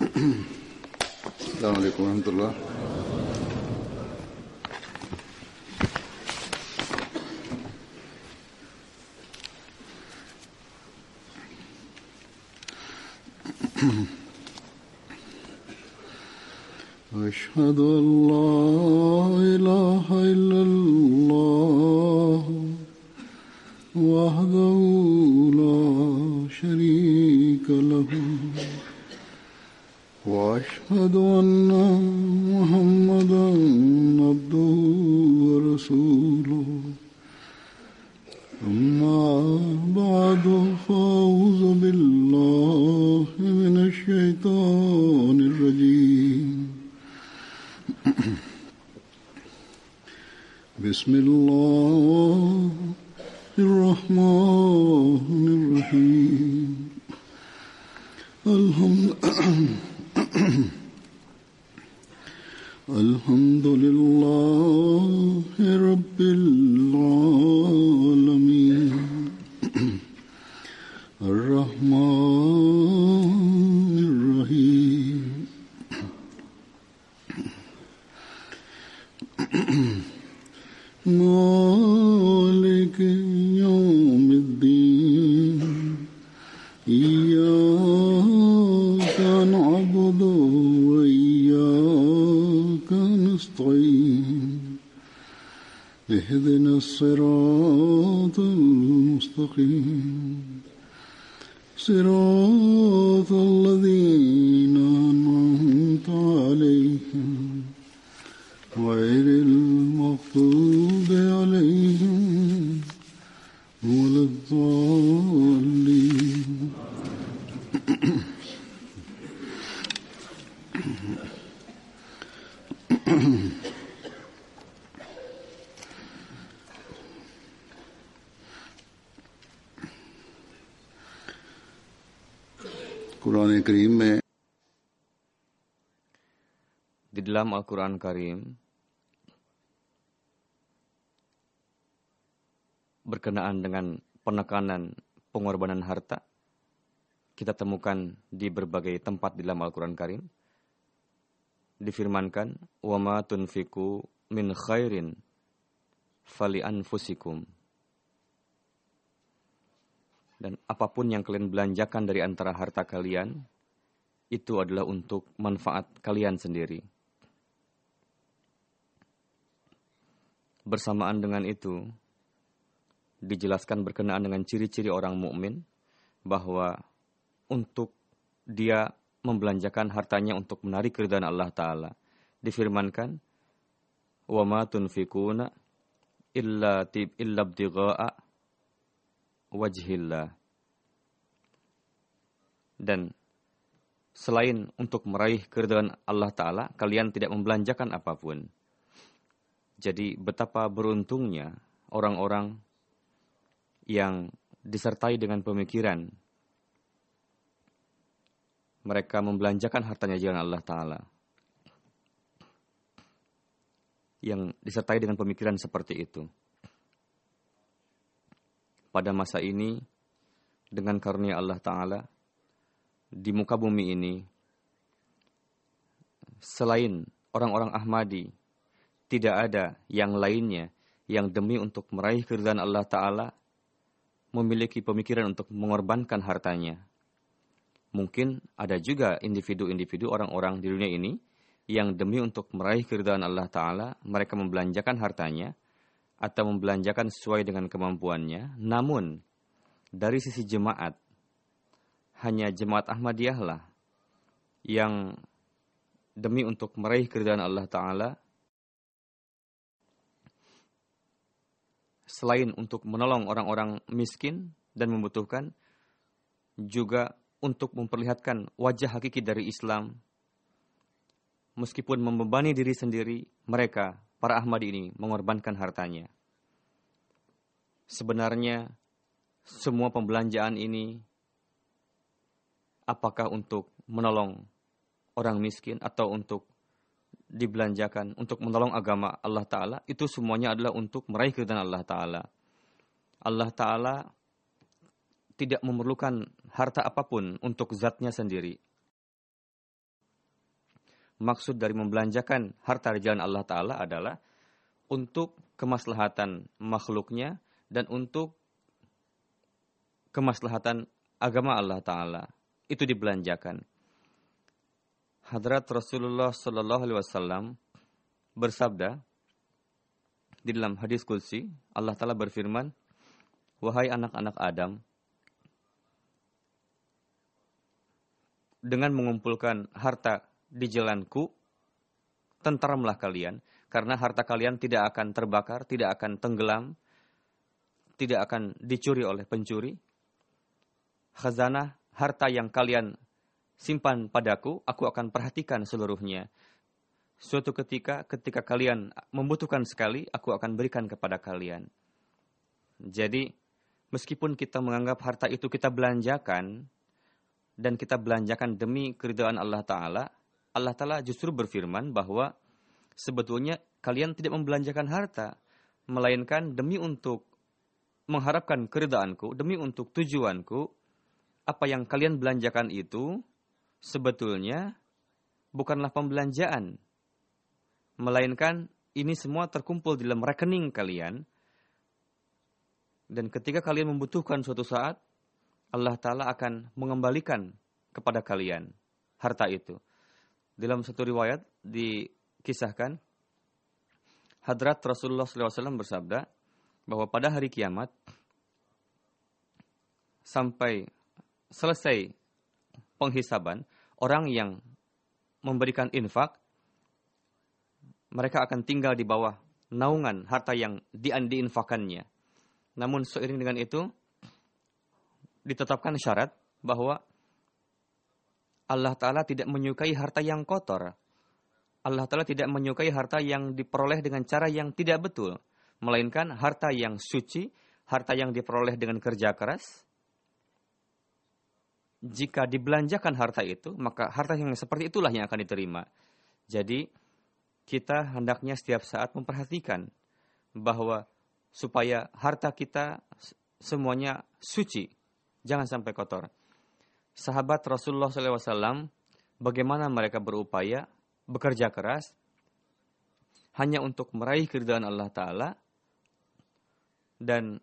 Assalamualaikum warahmatullahi. أشهد أن لا إله إلا الله وحده لا شريك له وأشهد أن محمدا عبده ورسوله أما بعد فأعوذ بالله من الشيطان الرجيم بسم الله الرحمن الرحيم الحمد لله رب العالمين الرحمن الرحيم مالك يوم الدين إياك نعبد وإياك نستعين اهدنا الصراط المستقيم صراط الذين أنعمت عليهم غير المغضوب عليهم ولا الضالين. कुरान करीम में di dalam Al-Quran Karim berkenaan dengan penekanan pengorbanan harta kita temukan di berbagai tempat di dalam Al-Quran Karim. Difirmankan, wa ma tunfiqu min khairin fali anfusikum. Dan apapun yang kalian belanjakan dari antara harta kalian, itu adalah untuk manfaat kalian sendiri. Bersamaan dengan itu, dijelaskan berkenaan dengan ciri-ciri orang mukmin bahwa untuk dia membelanjakan hartanya untuk menarik keridhaan Allah Ta'ala. Difirmankan, wa ma tunfikuna illa ibtigha'a wajhillah. Dan selain untuk meraih keridhaan Allah Ta'ala, kalian tidak membelanjakan apapun. Jadi betapa beruntungnya orang-orang yang disertai dengan pemikiran mereka membelanjakan hartanya jalan Allah Ta'ala. Yang disertai dengan pemikiran seperti itu. Pada masa ini, dengan karunia Allah Ta'ala, di muka bumi ini, selain orang-orang Ahmadi, tidak ada yang lainnya yang demi untuk meraih keridhaan Allah Ta'ala memiliki pemikiran untuk mengorbankan hartanya. Mungkin ada juga individu-individu orang-orang di dunia ini yang demi untuk meraih keridhaan Allah Ta'ala mereka membelanjakan hartanya atau membelanjakan sesuai dengan kemampuannya. Namun dari sisi jemaat, hanya jemaat Ahmadiyah lah yang demi untuk meraih keridhaan Allah Ta'ala selain untuk menolong orang-orang miskin dan membutuhkan, juga untuk memperlihatkan wajah hakiki dari Islam. Meskipun membebani diri sendiri, mereka, para Ahmadi ini, mengorbankan hartanya. Sebenarnya, semua pembelanjaan ini, apakah untuk menolong orang miskin atau untuk dibelanjakan untuk menolong agama Allah Ta'ala, itu semuanya adalah untuk meraih keridhaan Allah Ta'ala. Allah Ta'ala tidak memerlukan harta apapun untuk zatnya sendiri. maksud dari membelanjakan harta di jalan Allah Ta'ala adalah untuk kemaslahatan makhluknya dan untuk kemaslahatan agama Allah Ta'ala. Itu dibelanjakan. Hadrat Rasulullah Sallallahu Alaihi Wasallam bersabda di dalam hadis qudsi, Allah Ta'ala berfirman, "Wahai anak-anak Adam, dengan mengumpulkan harta di jalanku, tenteramlah kalian, karena harta kalian tidak akan terbakar, tidak akan tenggelam, tidak akan dicuri oleh pencuri. Khazanah harta yang kalian simpan padaku, aku akan perhatikan seluruhnya. Suatu ketika kalian membutuhkan sekali, aku akan berikan kepada kalian." Jadi, meskipun kita menganggap harta itu kita belanjakan, dan kita belanjakan demi keridhaan Allah Ta'ala, Allah Ta'ala justru berfirman bahwa sebetulnya kalian tidak membelanjakan harta, melainkan demi untuk mengharapkan keridhaanku, demi untuk tujuanku. Apa yang kalian belanjakan itu sebetulnya bukanlah pembelanjaan, melainkan ini semua terkumpul di dalam rekening kalian. Dan ketika kalian membutuhkan suatu saat, Allah Ta'ala akan mengembalikan kepada kalian harta itu. Dalam satu riwayat dikisahkan, Hadrat Rasulullah SAW bersabda bahwa pada hari kiamat, sampai selesai penghisaban, orang yang memberikan infak, mereka akan tinggal di bawah naungan harta yang diinfakannya. Namun seiring dengan itu, ditetapkan syarat bahwa Allah Ta'ala tidak menyukai harta yang kotor. Allah Ta'ala tidak menyukai harta yang diperoleh dengan cara yang tidak betul, melainkan harta yang suci, harta yang diperoleh dengan kerja keras. Jika dibelanjakan harta itu, maka harta yang seperti itulah yang akan diterima. Jadi, kita hendaknya setiap saat memperhatikan bahwa supaya harta kita semuanya suci, jangan sampai kotor. Sahabat Rasulullah SAW, bagaimana mereka berupaya, bekerja keras, hanya untuk meraih keridhaan Allah Ta'ala, dan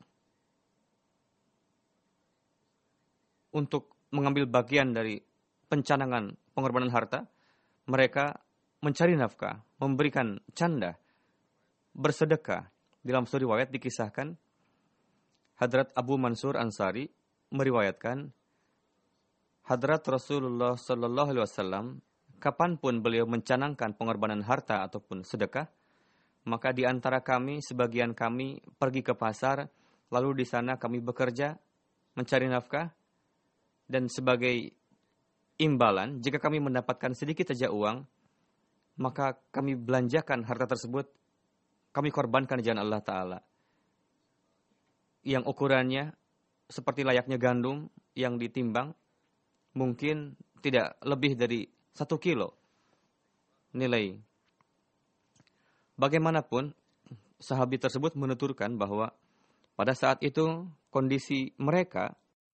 untuk mengambil bagian dari pencanangan pengorbanan harta, mereka mencari nafkah, memberikan canda, bersedekah. Dalam satu riwayat dikisahkan, Hadrat Abu Mansur Ansari meriwayatkan, Hadrat Rasulullah Sallallahu Alaihi Wasallam, kapanpun beliau mencanangkan pengorbanan harta ataupun sedekah, maka di antara kami, sebagian kami pergi ke pasar, lalu di sana kami bekerja, mencari nafkah, dan sebagai imbalan, jika kami mendapatkan sedikit saja uang, maka kami belanjakan harta tersebut, kami korbankan di jalan Allah Ta'ala. Yang ukurannya seperti layaknya gandum yang ditimbang, mungkin tidak lebih dari 1 kilo nilai. Bagaimanapun, sahabat tersebut menuturkan bahwa pada saat itu kondisi mereka,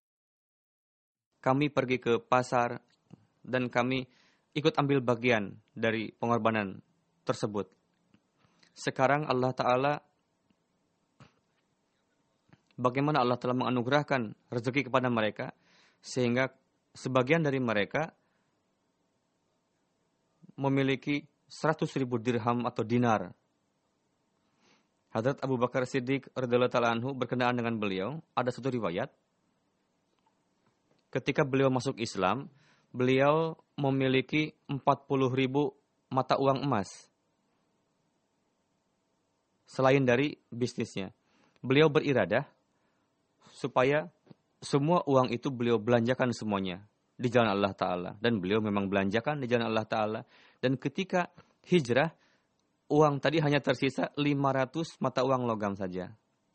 kami pergi ke pasar dan kami ikut ambil bagian dari pengorbanan tersebut. Sekarang Allah Ta'ala, bagaimana Allah telah menganugerahkan rezeki kepada mereka, sehingga sebagian dari mereka memiliki 100.000 dirham atau dinar. Hadrat Abu Bakar Siddiq radhiyallahu ta'ala anhu berkenaan dengan beliau, ada satu riwayat, ketika beliau masuk Islam, beliau memiliki 40.000 mata uang emas. Selain dari bisnisnya, beliau beriradah supaya semua uang itu beliau belanjakan semuanya di jalan Allah Ta'ala. Dan beliau memang belanjakan di jalan Allah Ta'ala. Dan ketika hijrah, uang tadi hanya tersisa 500 mata uang logam saja.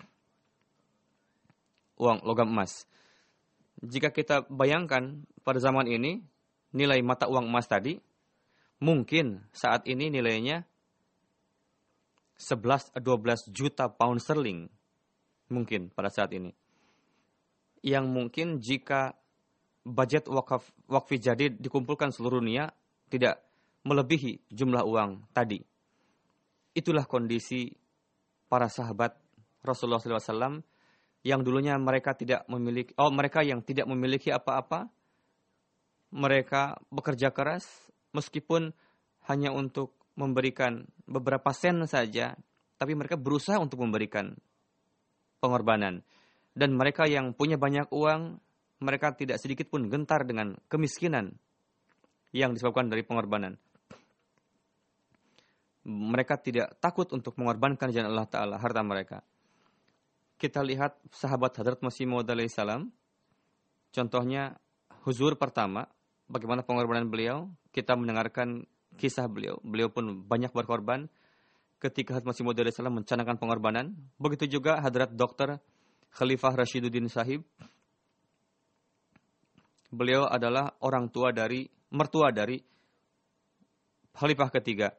Uang logam emas. Jika kita bayangkan pada zaman ini, nilai mata uang emas tadi, mungkin saat ini nilainya 11-12 juta pound sterling. Mungkin pada saat ini. Yang mungkin jika budget wakfi jadid dikumpulkan seluruh dunia, tidak melebihi jumlah uang tadi. Itulah kondisi para sahabat Rasulullah SAW yang dulunya mereka yang tidak memiliki apa-apa. Mereka bekerja keras meskipun hanya untuk memberikan beberapa sen saja, tapi mereka berusaha untuk memberikan pengorbanan. Dan mereka yang punya banyak uang, mereka tidak sedikit pun gentar dengan kemiskinan yang disebabkan dari pengorbanan. Mereka tidak takut untuk mengorbankan jalan Allah Ta'ala harta mereka. Kita lihat sahabat Hadrat Masih Maud alaihissalam. Contohnya huzur pertama, bagaimana pengorbanan beliau. Kita mendengarkan kisah beliau. Beliau pun banyak berkorban ketika Hadrat Masih Maud alaihissalam mencanangkan pengorbanan. Begitu juga Hadrat Dr. Khalifah Rashiduddin Sahib. Beliau adalah mertua dari Khalifah ketiga.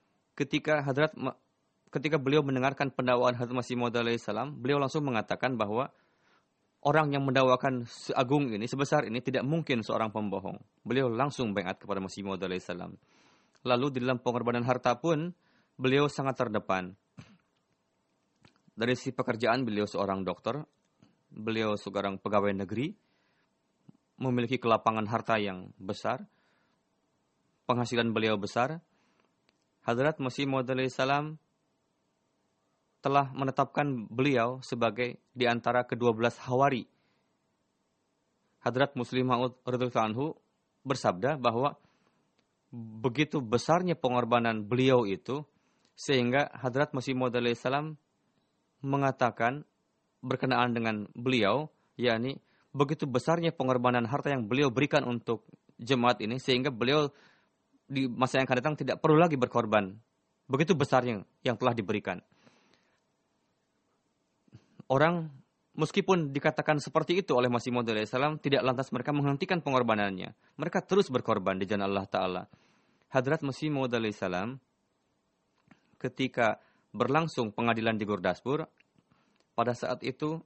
Ketika beliau mendengarkan pendakwaan Hadrat Masih Maud alaihissalam, beliau langsung mengatakan bahwa orang yang mendakwakan seagung ini, sebesar ini, tidak mungkin seorang pembohong. Beliau langsung baiat kepada Masih Maud alaihissalam. Lalu di dalam pengorbanan harta pun, beliau sangat terdepan. Dari sisi pekerjaan, beliau seorang dokter. Beliau seorang pegawai negeri. Memiliki kelapangan harta yang besar. Penghasilan beliau besar. Hadrat Masih Maud alaihissalam telah menetapkan beliau sebagai di antara ke-12 hawari. Hadrat Muslim Maud radhiyallahu anhu bersabda bahwa begitu besarnya pengorbanan beliau itu, sehingga Hadrat Masih Maud alaihissalam mengatakan berkenaan dengan beliau, yakni begitu besarnya pengorbanan harta yang beliau berikan untuk jemaat ini, sehingga beliau di masa yang akan datang tidak perlu lagi berkorban. Begitu besarnya yang telah diberikan. Orang meskipun dikatakan seperti itu oleh Masih Maud alaihissalam, tidak lantas mereka menghentikan pengorbanannya. Mereka terus berkorban di jalan Allah Ta'ala. Hadrat Masih Maud alaihissalam ketika berlangsung pengadilan di Gurdaspur, pada saat itu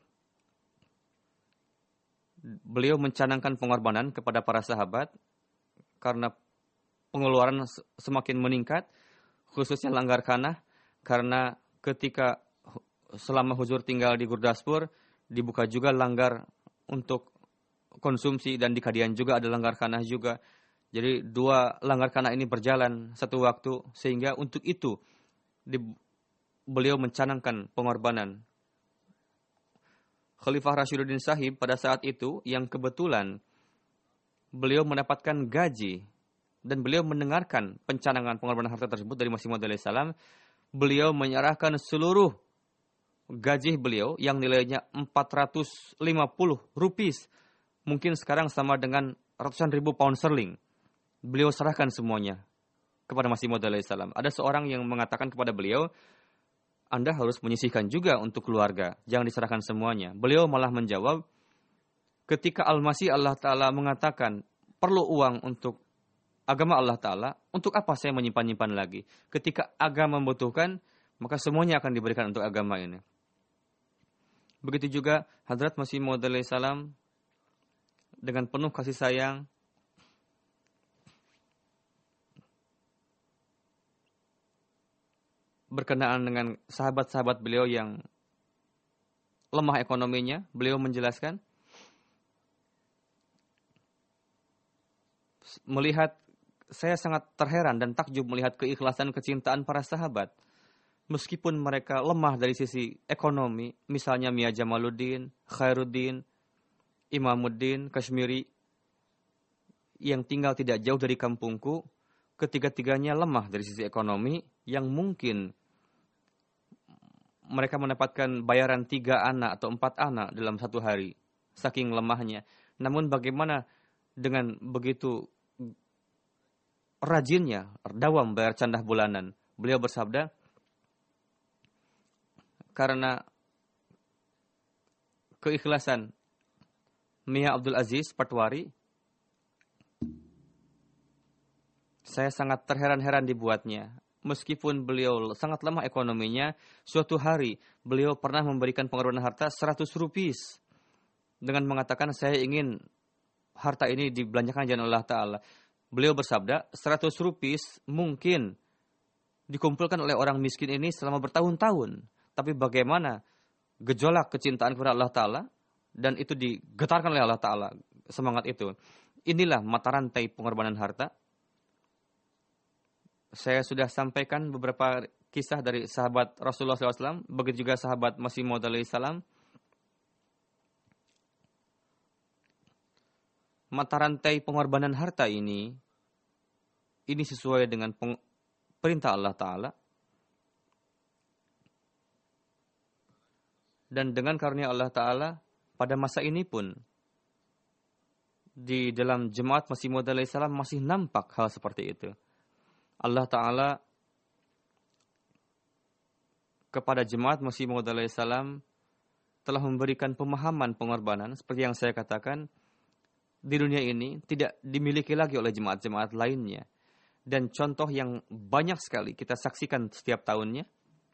beliau mencanangkan pengorbanan kepada para sahabat karena pengeluaran semakin meningkat, khususnya langgar khanah, karena ketika selama huzur tinggal di Gurdaspur, dibuka juga langgar untuk konsumsi, dan di Kadian juga ada langgar khanah juga. Jadi dua langgar khanah ini berjalan satu waktu, sehingga untuk itu beliau mencanangkan pengorbanan. Khalifah Rashiduddin Sahib pada saat itu, yang kebetulan beliau mendapatkan gaji, dan beliau mendengarkan pencanangan pengorbanan harta tersebut dari Masih Maud alaihissalam, beliau menyerahkan seluruh gaji beliau yang nilainya 450 rupiah, mungkin sekarang sama dengan ratusan ribu pound sterling. Beliau serahkan semuanya kepada Masih Maud alaihissalam. Ada seorang yang mengatakan kepada beliau, Anda harus menyisihkan juga untuk keluarga, jangan diserahkan semuanya. Beliau malah menjawab, ketika Al-Masih Allah Ta'ala mengatakan perlu uang untuk agama Allah Ta'ala, untuk apa saya menyimpan-nyimpan lagi? Ketika agama membutuhkan, maka semuanya akan diberikan untuk agama ini. Begitu juga Hadrat Masih Maud alaihissalam dengan penuh kasih sayang berkenaan dengan sahabat-sahabat beliau yang lemah ekonominya, beliau menjelaskan, saya sangat terheran dan takjub melihat keikhlasan kecintaan para sahabat. Meskipun mereka lemah dari sisi ekonomi, misalnya Mia Jamaluddin, Khairuddin, Imamuddin, Kashmiri, yang tinggal tidak jauh dari kampungku, ketiga-tiganya lemah dari sisi ekonomi, yang mungkin mereka mendapatkan bayaran 3 anak atau 4 anak dalam satu hari, saking lemahnya. Namun bagaimana dengan begitu rajinnya, dawam bayar candah bulanan. Beliau bersabda, karena keikhlasan Mia Abdul Aziz Patwari, saya sangat terheran-heran dibuatnya. Meskipun beliau sangat lemah ekonominya, suatu hari beliau pernah memberikan pengorbanan harta 100 rupiah dengan mengatakan, saya ingin harta ini dibelanjakan jalan Allah Ta'ala. Beliau bersabda, 100 rupiah mungkin dikumpulkan oleh orang miskin ini selama bertahun-tahun. Tapi bagaimana gejolak kecintaan kepada Allah Ta'ala, dan itu digetarkan oleh Allah Ta'ala, semangat itu. Inilah mata rantai pengorbanan harta. Saya sudah sampaikan beberapa kisah dari sahabat Rasulullah SAW, begitu juga sahabat Masih Maud alaihissalam. Mata rantai pengorbanan harta ini sesuai dengan perintah Allah Ta'ala. Dan dengan karunia Allah Ta'ala, pada masa ini pun, di dalam jemaat Masih Maud alaihissalam masih nampak hal seperti itu. Allah Ta'ala kepada jemaat Masih Maud alaihissalam telah memberikan pemahaman pengorbanan, seperti yang saya katakan, di dunia ini tidak dimiliki lagi oleh jemaat-jemaat lainnya. Dan contoh yang banyak sekali kita saksikan setiap tahunnya.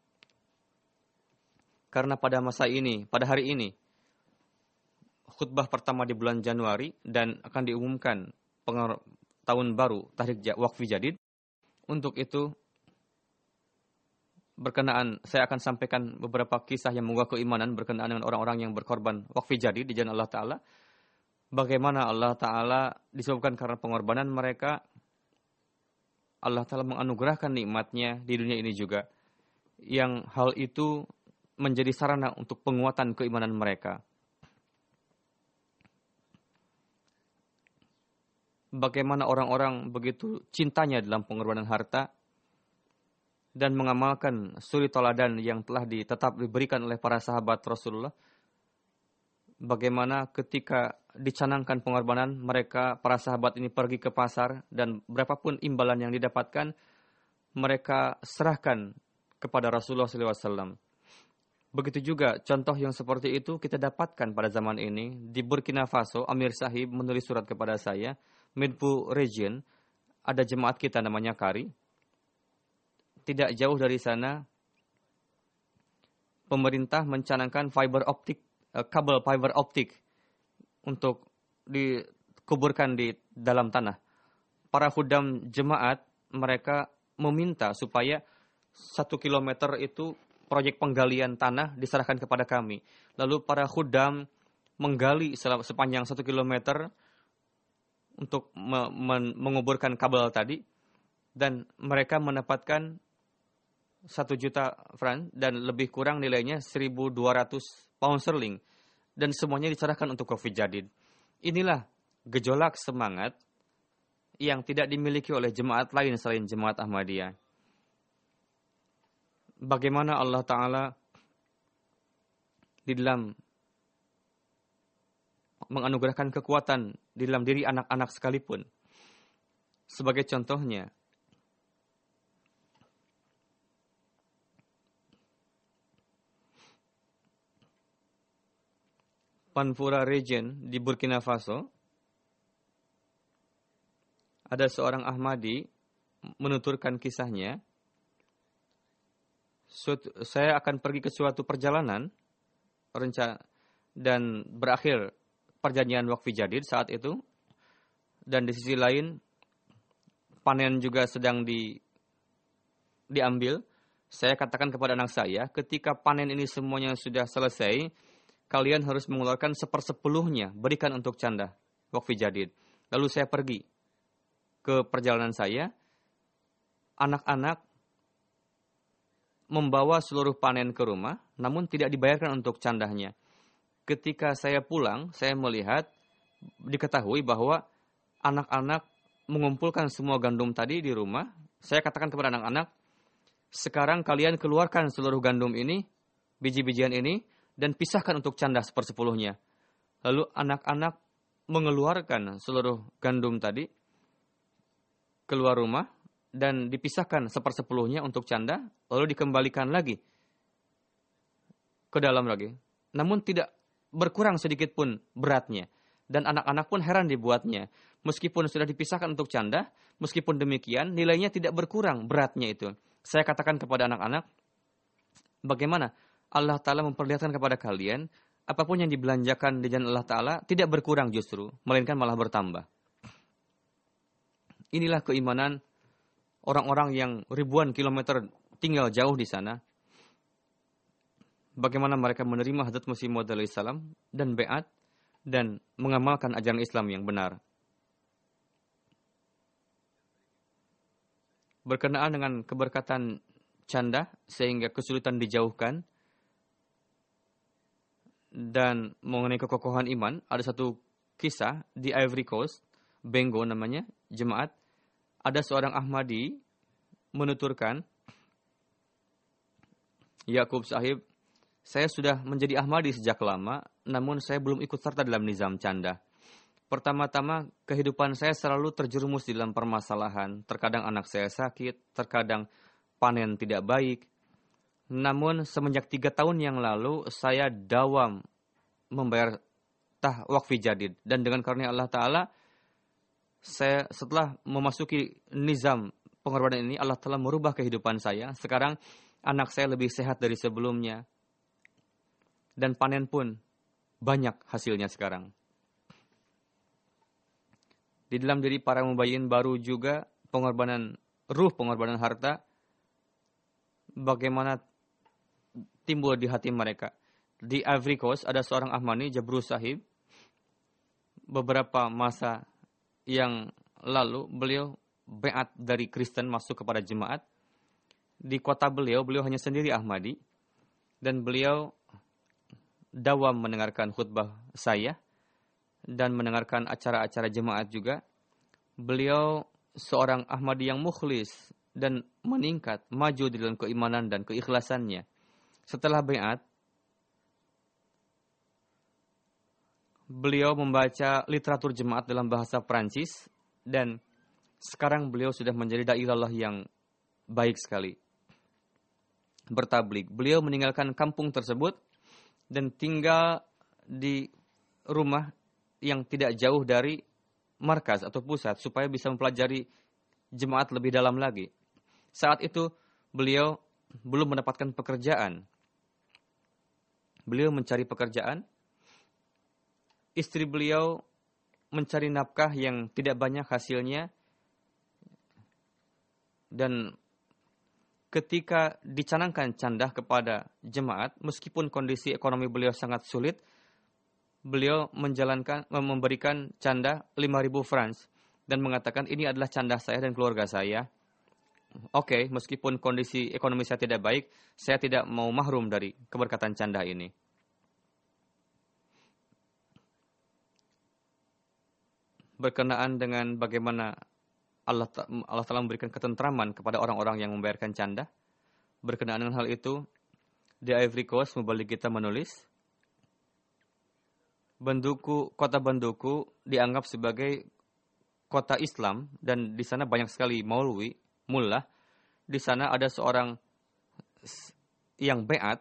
Karena pada masa ini, pada hari ini, khutbah pertama di bulan Januari dan akan diumumkan tahun baru Tahrik Waqfi Jadid. Untuk itu, berkenaan, saya akan sampaikan beberapa kisah yang menguat keimanan berkenaan dengan orang-orang yang berkorban Waqfi Jadid di jalan Allah Ta'ala. Bagaimana Allah Ta'ala disebabkan karena pengorbanan mereka, Allah Ta'ala menganugerahkan nikmatnya di dunia ini juga. Yang hal itu menjadi sarana untuk penguatan keimanan mereka. Bagaimana orang-orang begitu cintanya dalam pengorbanan harta dan mengamalkan suri toladan yang telah diberikan oleh para sahabat Rasulullah. Bagaimana ketika dicanangkan pengorbanan, mereka, para sahabat ini pergi ke pasar dan berapapun imbalan yang didapatkan, mereka serahkan kepada Rasulullah SAW. Begitu juga contoh yang seperti itu kita dapatkan pada zaman ini. Di Burkina Faso, Amir Sahib menulis surat kepada saya, Midpu Region, ada jemaat kita namanya Kari. Tidak jauh dari sana, pemerintah mencanangkan kabel fiber optik untuk dikuburkan di dalam tanah. Para khudam jemaat, mereka meminta supaya 1 kilometer itu proyek penggalian tanah diserahkan kepada kami. Lalu para khudam menggali sepanjang 1 kilometer untuk menguburkan kabel tadi. Dan mereka mendapatkan 1 juta franc dan lebih kurang nilainya 1.200 pound sterling. Dan semuanya diserahkan untuk Waqfi Jadid. Inilah gejolak semangat yang tidak dimiliki oleh jemaat lain selain jemaat Ahmadiyah. Bagaimana Allah Ta'ala di dalam menganugerahkan kekuatan di dalam diri anak-anak sekalipun. Sebagai contohnya, Panfura Region di Burkina Faso, ada seorang Ahmadi menuturkan kisahnya. Saya akan pergi ke suatu perjalanan dan berakhir perjanjian Waqfi Jadid saat itu. Dan di sisi lain, panen juga sedang diambil. Saya katakan kepada anak saya, ketika panen ini semuanya sudah selesai, kalian harus mengeluarkan 1/10-nya, berikan untuk canda Waqfi Jadid. Lalu saya pergi ke perjalanan saya, anak-anak membawa seluruh panen ke rumah, namun tidak dibayarkan untuk candahnya. Ketika saya pulang, saya melihat, diketahui bahwa anak-anak mengumpulkan semua gandum tadi di rumah. Saya katakan kepada anak-anak, sekarang kalian keluarkan seluruh gandum ini, biji-bijian ini, dan pisahkan untuk candah 1/10-nya. Lalu anak-anak mengeluarkan seluruh gandum tadi, keluar rumah, dan dipisahkan 1/10-nya untuk canda, lalu dikembalikan lagi ke dalam lagi. Namun tidak berkurang sedikit pun beratnya. Dan anak-anak pun heran dibuatnya. Meskipun sudah dipisahkan untuk canda, meskipun demikian, nilainya tidak berkurang beratnya itu. Saya katakan kepada anak-anak, bagaimana Allah Ta'ala memperlihatkan kepada kalian, apapun yang dibelanjakan di jalan Allah Ta'ala, tidak berkurang justru, melainkan malah bertambah. Inilah keimanan orang-orang yang ribuan kilometer tinggal jauh di sana. Bagaimana mereka menerima Hazrat Masih Maud alaihi salam dan bai'at dan mengamalkan ajaran Islam yang benar. Berkenaan dengan keberkatan canda sehingga kesulitan dijauhkan dan mengenai kekokohan iman, ada satu kisah di Ivory Coast, Bengo namanya, jemaat. Ada seorang Ahmadi menuturkan, Yakub sahib, saya sudah menjadi Ahmadi sejak lama, namun saya belum ikut serta dalam nizam canda. Pertama-tama, kehidupan saya selalu terjerumus di dalam permasalahan. Terkadang anak saya sakit, terkadang panen tidak baik. Namun semenjak 3 tahun yang lalu, saya dawam membayar wakfi jadid. Dan dengan karunia Allah Ta'ala, saya setelah memasuki nizam pengorbanan ini, Allah Ta'ala merubah kehidupan saya. Sekarang anak saya lebih sehat dari sebelumnya. Dan panen pun banyak hasilnya sekarang. Di dalam diri para mubayyin baru juga pengorbanan ruh, pengorbanan harta, bagaimana timbul di hati mereka. Di Ivory Coast ada seorang Ahmadi, Jabru Sahib. Beberapa masa yang lalu beliau bai'at dari Kristen masuk kepada jemaat. Di kota beliau hanya sendiri Ahmadi. Dan beliau dawam mendengarkan khutbah saya dan mendengarkan acara-acara jemaat juga. Beliau seorang Ahmadi yang mukhlis dan meningkat, maju di dalam keimanan dan keikhlasannya. Setelah bai'at, beliau membaca literatur jemaat dalam bahasa Prancis dan sekarang beliau sudah menjadi dai Allah yang baik sekali. Bertablik. Beliau meninggalkan kampung tersebut dan tinggal di rumah yang tidak jauh dari markas atau pusat supaya bisa mempelajari jemaat lebih dalam lagi. Saat itu beliau belum mendapatkan pekerjaan. Beliau mencari pekerjaan. Istri beliau mencari nafkah yang tidak banyak hasilnya. Dan ketika dicanangkan candah kepada jemaat, meskipun kondisi ekonomi beliau sangat sulit, beliau memberikan canda 5.000 francs dan mengatakan ini adalah canda saya dan keluarga saya. Oke, meskipun kondisi ekonomi saya tidak baik, saya tidak mau mahrum dari keberkatan canda ini. Berkenaan dengan bagaimana Allah Ta'ala memberikan ketentraman kepada orang-orang yang membayarkan canda. Berkenaan dengan hal itu, di Ivory Coast, Mubalik kita menulis, kota Banduku dianggap sebagai kota Islam, dan di sana banyak sekali maulwi, mullah. Di sana ada seorang yang bai'at.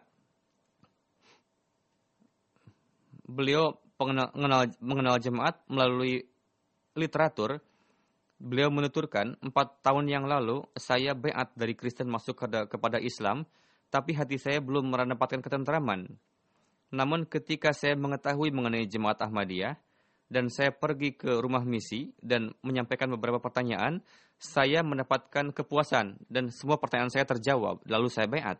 Beliau mengenal jemaat melalui literatur. Beliau menuturkan, 4 tahun yang lalu saya bai'at dari Kristen masuk kepada Islam, tapi hati saya belum mendapatkan ketentraman. Namun ketika saya mengetahui mengenai jemaat Ahmadiyah, dan saya pergi ke rumah misi dan menyampaikan beberapa pertanyaan, saya mendapatkan kepuasan dan semua pertanyaan saya terjawab, lalu saya bai'at.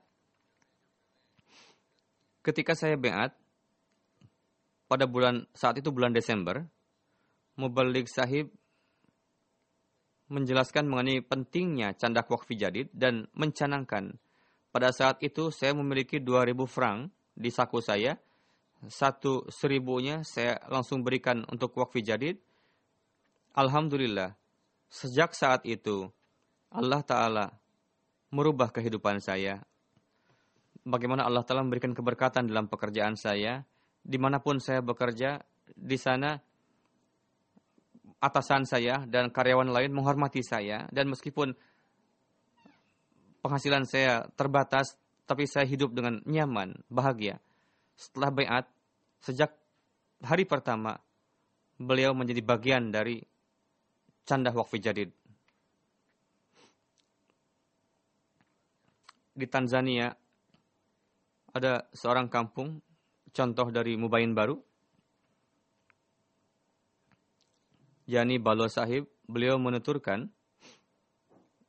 Ketika saya bai'at, pada saat itu bulan Desember, Mubalik Sahib menjelaskan mengenai pentingnya candak wakfi jadid dan mencanangkan. Pada saat itu saya memiliki 2.000 franc di saku saya. 1.000-nya saya langsung berikan untuk wakfi jadid. Alhamdulillah, sejak saat itu Allah Ta'ala merubah kehidupan saya. Bagaimana Allah Ta'ala memberikan keberkatan dalam pekerjaan saya. Dimanapun saya bekerja, di sana atasan saya dan karyawan lain menghormati saya. Dan meskipun penghasilan saya terbatas, tapi saya hidup dengan nyaman, bahagia. Setelah bai'at, sejak hari pertama, beliau menjadi bagian dari candah wakfi jadid. Di Tanzania, ada seorang kampung, contoh dari mubayyin baru, Yani Balo Sahib, beliau menuturkan,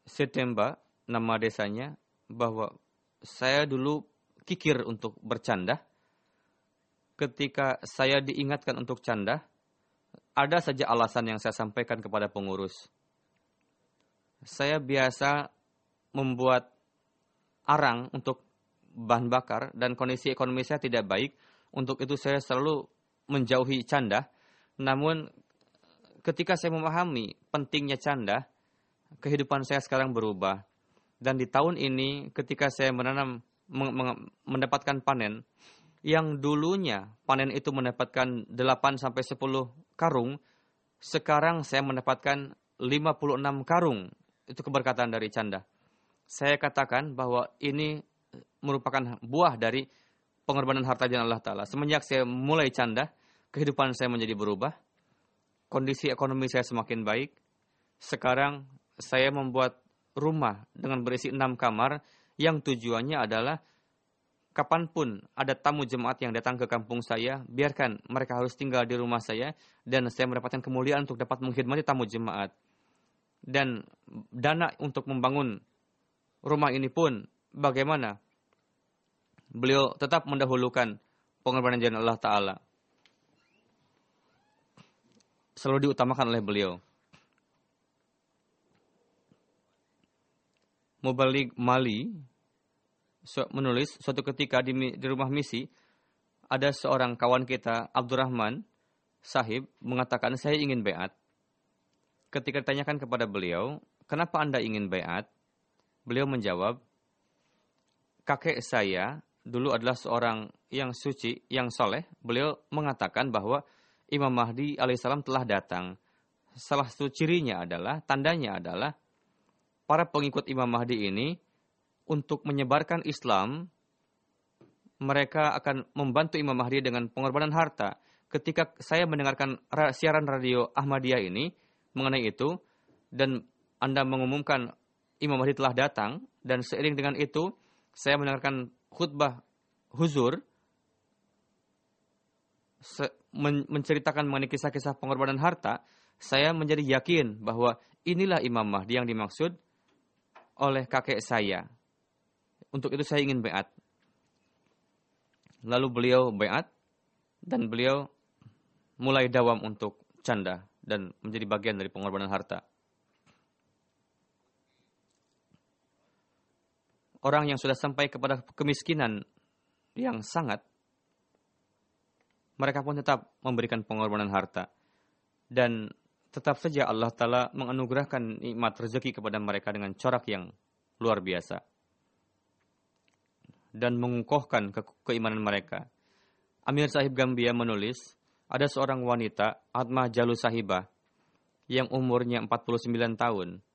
Setemba, nama desanya, bahwa saya dulu kikir untuk bercanda. Ketika saya diingatkan untuk canda, ada saja alasan yang saya sampaikan kepada pengurus. Saya biasa membuat arang untuk bahan bakar dan kondisi ekonomi saya tidak baik. Untuk itu saya selalu menjauhi canda. Namun ketika saya memahami pentingnya canda, kehidupan saya sekarang berubah. Dan di tahun ini ketika saya mendapatkan panen, yang dulunya panen itu mendapatkan 8 sampai 10 karung, sekarang saya mendapatkan 56 karung. Itu keberkatan dari canda. Saya katakan bahwa ini merupakan buah dari pengorbanan harta jalan Allah Ta'ala. Semenjak saya mulai canda, kehidupan saya menjadi berubah. Kondisi ekonomi saya semakin baik. Sekarang saya membuat rumah dengan berisi 6 kamar yang tujuannya adalah kapanpun ada tamu jemaat yang datang ke kampung saya, biarkan mereka harus tinggal di rumah saya dan saya mendapatkan kemuliaan untuk dapat mengkhidmati tamu jemaat. Dan dana untuk membangun rumah ini pun bagaimana? Beliau tetap mendahulukan pengorbanan jalan Allah Ta'ala. Selalu diutamakan oleh beliau. Mubalik Mali menulis, suatu ketika di rumah misi, ada seorang kawan kita, Abdurrahman Sahib, mengatakan, saya ingin baiat. Ketika ditanyakan kepada beliau, kenapa Anda ingin baiat? Beliau menjawab, kakek saya dulu adalah seorang yang suci, yang soleh. Beliau mengatakan bahwa Imam Mahdi alaihissalam telah datang. Salah satu cirinya adalah, tandanya adalah, para pengikut Imam Mahdi ini untuk menyebarkan Islam, mereka akan membantu Imam Mahdi dengan pengorbanan harta. Ketika saya mendengarkan siaran radio Ahmadiyah ini mengenai itu, dan Anda mengumumkan Imam Mahdi telah datang, dan seiring dengan itu, saya mendengarkan khutbah huzur, menceritakan mengenai kisah-kisah pengorbanan harta, saya menjadi yakin bahwa inilah Imam Mahdi yang dimaksud oleh kakek saya. Untuk itu saya ingin baiat. Lalu beliau baiat dan beliau mulai dawam untuk canda dan menjadi bagian dari pengorbanan harta. Orang yang sudah sampai kepada kemiskinan yang sangat, mereka pun tetap memberikan pengorbanan harta. Dan tetap saja Allah Ta'ala menganugerahkan nikmat rezeki kepada mereka dengan corak yang luar biasa. Dan mengukuhkan keimanan mereka. Amir Sahib Gambia menulis, ada seorang wanita, Atmah Jalu Sahibah, yang umurnya 49 tahun.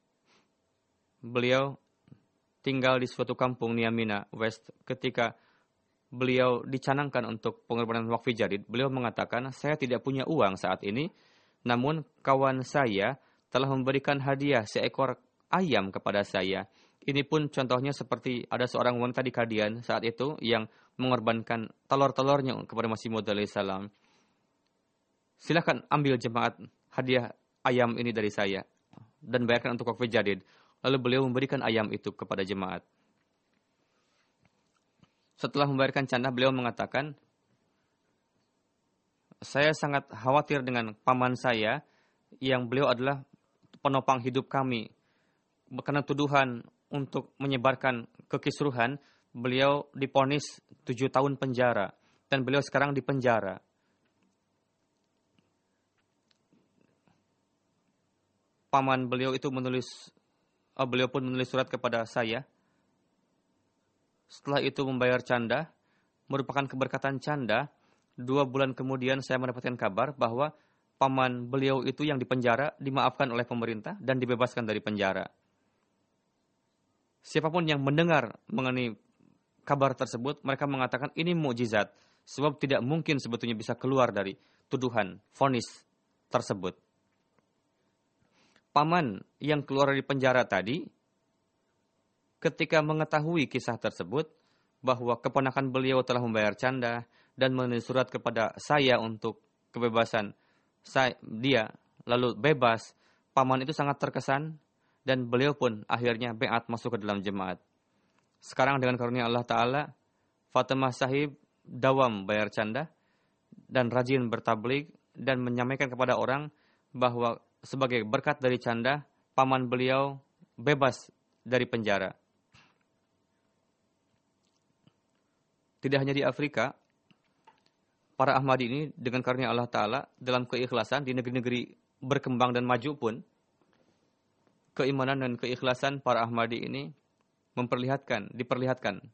Beliau tinggal di suatu kampung Niamina West. Ketika beliau dicanangkan untuk pengorbanan wakfi jadid, beliau mengatakan, saya tidak punya uang saat ini, namun kawan saya telah memberikan hadiah seekor ayam kepada saya. Ini pun contohnya seperti ada seorang wanita di Kadian saat itu yang mengorbankan telur-telurnya kepada Masih Maud alaihissalam. Silakan ambil jemaat hadiah ayam ini dari saya dan bayarkan untuk wakfi jadid. Lalu beliau memberikan ayam itu kepada jemaat. Setelah membayarkan canda, beliau mengatakan, saya sangat khawatir dengan paman saya yang beliau adalah penopang hidup kami. Karena tuduhan untuk menyebarkan kekisruhan, beliau diponis 7 tahun penjara. Dan beliau sekarang di penjara. Paman beliau itu beliau pun menulis surat kepada saya. Setelah itu membayar canda, merupakan keberkatan canda. 2 bulan kemudian saya mendapatkan kabar bahwa paman beliau itu yang dipenjara dimaafkan oleh pemerintah dan dibebaskan dari penjara. Siapapun yang mendengar mengenai kabar tersebut, mereka mengatakan ini mukjizat. Sebab tidak mungkin sebetulnya bisa keluar dari tuduhan, vonis tersebut. Paman yang keluar dari penjara tadi, ketika mengetahui kisah tersebut, bahwa keponakan beliau telah membayar canda dan menulis surat kepada saya untuk kebebasan dia, lalu bebas, paman itu sangat terkesan dan beliau pun akhirnya bai'at masuk ke dalam jemaat. Sekarang dengan karunia Allah Ta'ala, Fatimah Sahib dawam bayar canda dan rajin bertabligh dan menyampaikan kepada orang bahwa sebagai berkat dari canda, paman beliau bebas dari penjara. Tidak hanya di Afrika, para Ahmadi ini dengan karunia Allah Ta'ala dalam keikhlasan di negeri-negeri berkembang dan maju pun, keimanan dan keikhlasan para Ahmadi ini diperlihatkan.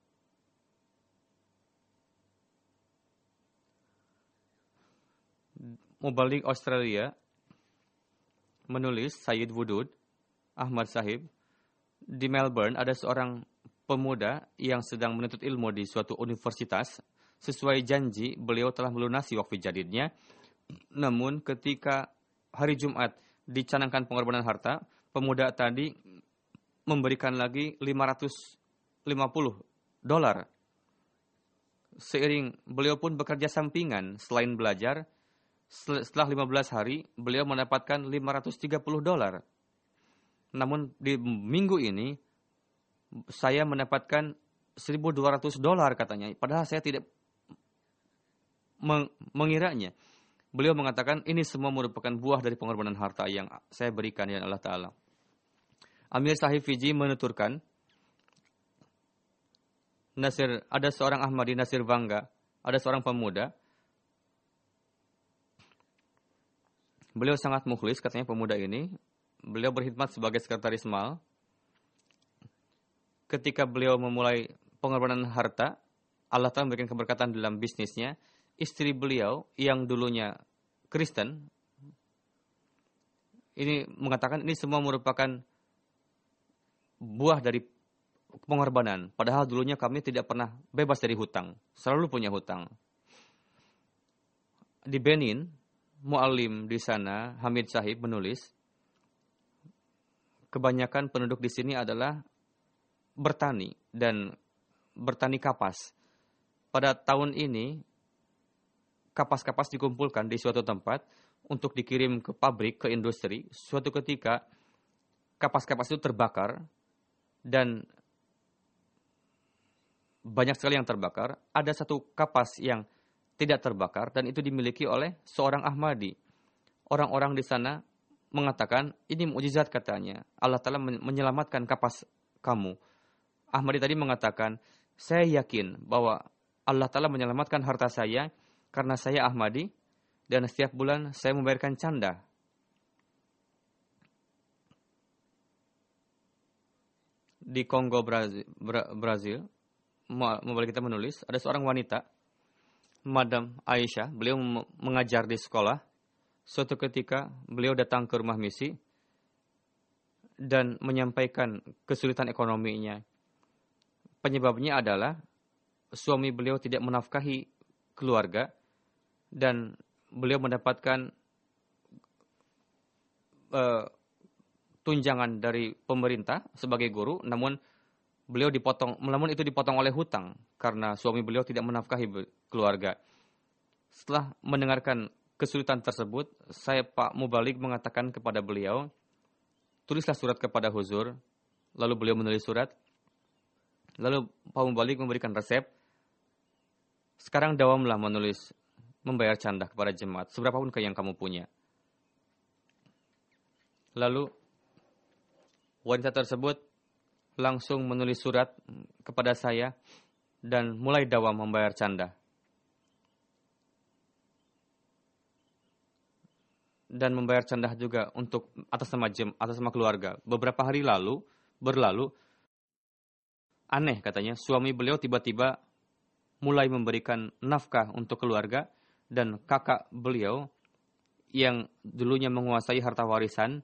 Mubalik Australia menulis, Sayyid Wudud Ahmad Sahib, di Melbourne ada seorang pemuda yang sedang menuntut ilmu di suatu universitas. Sesuai janji, beliau telah melunasi wakfu jadidnya. Namun ketika hari Jumat dicanangkan pengorbanan harta, pemuda tadi memberikan lagi $550. Seiring beliau pun bekerja sampingan selain belajar. Setelah 15 hari, beliau mendapatkan $530. Namun di minggu ini, saya mendapatkan $1.200 katanya. Padahal saya tidak mengiranya. Beliau mengatakan, ini semua merupakan buah dari pengorbanan harta yang saya berikan ya Allah Ta'ala. Amir Sahib Fiji menuturkan, ada seorang Ahmadi Nasir Bangga, ada seorang pemuda. Beliau sangat mukhlis, katanya pemuda ini. Beliau berkhidmat sebagai sekretaris mal. Ketika beliau memulai pengorbanan harta, Allah Ta'ala memberikan keberkatan dalam bisnisnya. Istri beliau yang dulunya Kristen, ini mengatakan ini semua merupakan buah dari pengorbanan. Padahal dulunya kami tidak pernah bebas dari hutang. Selalu punya hutang. Di Benin, mu'alim di sana, Hamid Sahib menulis, kebanyakan penduduk di sini adalah bertani dan bertani kapas. Pada tahun ini, kapas-kapas dikumpulkan di suatu tempat untuk dikirim ke pabrik, ke industri. Suatu ketika, kapas-kapas itu terbakar dan banyak sekali yang terbakar. Ada satu kapas yang tidak terbakar dan itu dimiliki oleh seorang Ahmadi. Orang-orang di sana mengatakan, ini mukjizat katanya. Allah Ta'ala menyelamatkan kapas kamu. Ahmadi tadi mengatakan, saya yakin bahwa Allah Ta'ala menyelamatkan harta saya karena saya Ahmadi dan setiap bulan saya membayarkan canda. Di Kongo, Brazil, memulai kita menulis, ada seorang wanita, Madam Aisyah, beliau mengajar di sekolah. Suatu ketika beliau datang ke rumah misi dan menyampaikan kesulitan ekonominya. Penyebabnya adalah suami beliau tidak menafkahi keluarga dan beliau mendapatkan tunjangan dari pemerintah sebagai guru, namun itu dipotong oleh hutang karena suami beliau tidak menafkahi keluarga. Setelah mendengarkan kesulitan tersebut, saya Pak Mubalik mengatakan kepada beliau, tulislah surat kepada Huzur. Lalu beliau menulis surat. Lalu Pak Mubalik memberikan resep. Sekarang dawamlah membayar canda kepada jemaat, seberapapun yang kamu punya. Lalu wanita tersebut langsung menulis surat kepada saya dan mulai dawam membayar canda. Dan membayar canda juga untuk atas nama keluarga. Beberapa hari berlalu, aneh katanya, suami beliau tiba-tiba mulai memberikan nafkah untuk keluarga dan kakak beliau yang dulunya menguasai harta warisan,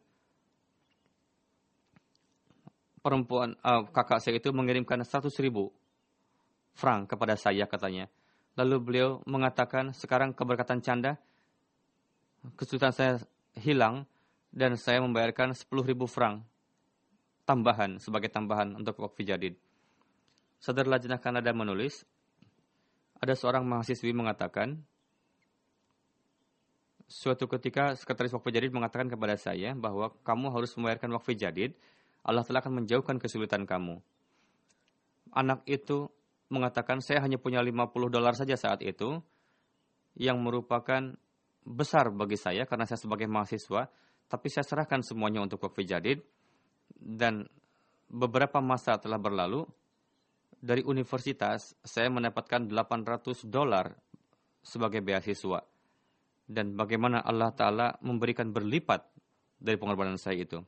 kakak saya itu mengirimkan 100.000 franc kepada saya katanya. Lalu beliau mengatakan, sekarang keberkatan canda, kesulitan saya hilang dan saya membayarkan 10.000 franc sebagai tambahan untuk wakfu jadid. Sadar Lajnah Kanada menulis, ada seorang mahasiswi mengatakan, Suatu ketika sekretaris Waqf Jadid mengatakan kepada saya bahwa kamu harus membayarkan Waqf Jadid, Allah telah akan menjauhkan kesulitan kamu. Anak itu mengatakan saya hanya punya $50 saja saat itu, yang merupakan besar bagi saya karena saya sebagai mahasiswa, tapi saya serahkan semuanya untuk Waqf Jadid, dan beberapa masa telah berlalu, dari universitas saya mendapatkan $800 sebagai beasiswa. Dan bagaimana Allah Ta'ala memberikan berlipat dari pengorbanan saya itu.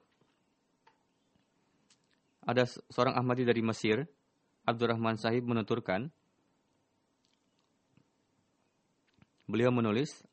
Ada seorang Ahmadi dari Mesir, Abdurrahman Sahib menuturkan, beliau menulis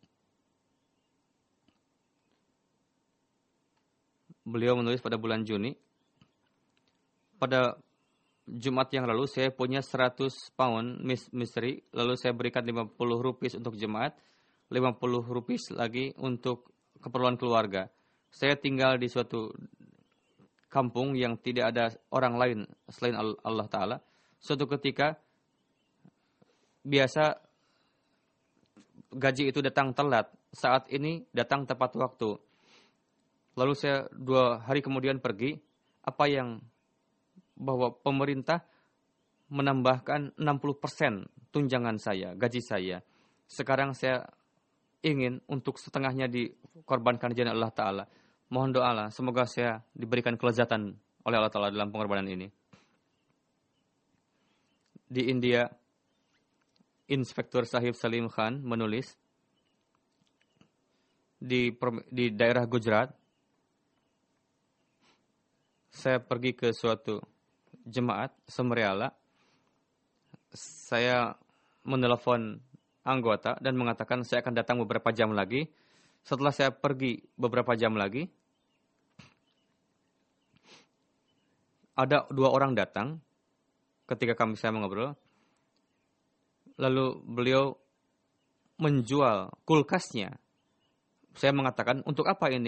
pada bulan Juni, pada Jumat yang lalu saya punya 100 pound Misri, lalu saya berikan 50 rupiah untuk jemaat, 50 rupiah lagi untuk keperluan keluarga. Saya tinggal di suatu kampung yang tidak ada orang lain selain Allah Ta'ala. Suatu ketika, biasa gaji itu datang telat. Saat ini datang tepat waktu. Lalu saya 2 hari kemudian pergi. Bahwa pemerintah menambahkan 60% tunjangan saya, gaji saya. Sekarang saya ingin untuk setengahnya dikorbankan di jalan Allah Ta'ala. Mohon doalah, semoga saya diberikan kelezatan oleh Allah Ta'ala dalam pengorbanan ini. Di India, Inspektur Sahib Salim Khan menulis, di daerah Gujarat, saya pergi ke suatu jemaat Semeriala. Saya menelepon anggota dan mengatakan saya akan datang beberapa jam lagi. Setelah saya pergi beberapa jam lagi, ada 2 orang datang ketika saya mengobrol. Lalu beliau menjual kulkasnya. Saya mengatakan, untuk apa ini?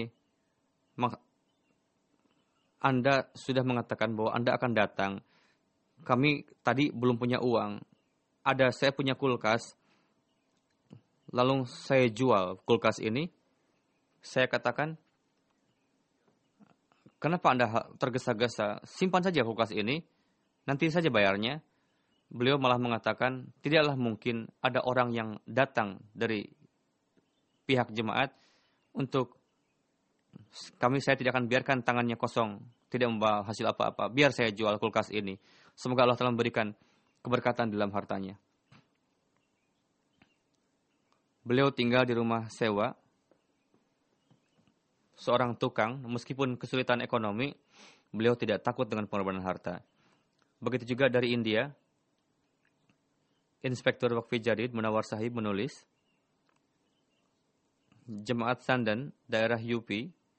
Anda sudah mengatakan bahwa Anda akan datang. Kami tadi belum punya uang. Saya punya kulkas. Lalu saya jual kulkas ini. Saya katakan, kenapa Anda tergesa-gesa? Simpan saja kulkas ini. Nanti saja bayarnya. Beliau malah mengatakan, tidaklah mungkin ada orang yang datang dari pihak jemaat untuk saya tidak akan biarkan tangannya kosong, tidak membawa hasil apa-apa. Biar saya jual kulkas ini. Semoga Allah telah memberikan keberkatan dalam hartanya. Beliau tinggal di rumah sewa, seorang tukang, meskipun kesulitan ekonomi, beliau tidak takut dengan pengorbanan harta. Begitu juga dari India, Inspektur Waqf Jadid Munawar Sahib menulis, Jemaat Sandan, daerah UP,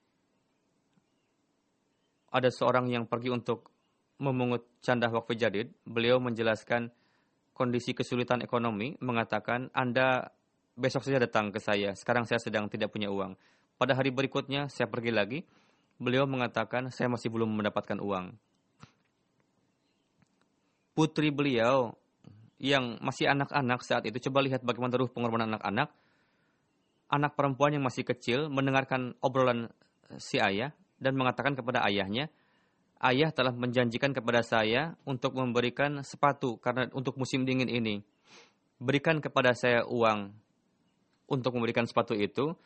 ada seorang yang pergi untuk memungut candah Waqf Jadid. Beliau menjelaskan kondisi kesulitan ekonomi, mengatakan, Anda besok saja datang ke saya, sekarang saya sedang tidak punya uang. Pada hari berikutnya, saya pergi lagi. Beliau mengatakan, saya masih belum mendapatkan uang. Putri beliau, yang masih anak-anak saat itu, coba lihat bagaimana ruh pengorbanan anak-anak. Anak perempuan yang masih kecil mendengarkan obrolan si ayah dan mengatakan kepada ayahnya, ayah telah menjanjikan kepada saya untuk memberikan sepatu karena untuk musim dingin ini. Berikan kepada saya uang untuk memberikan sepatu itu.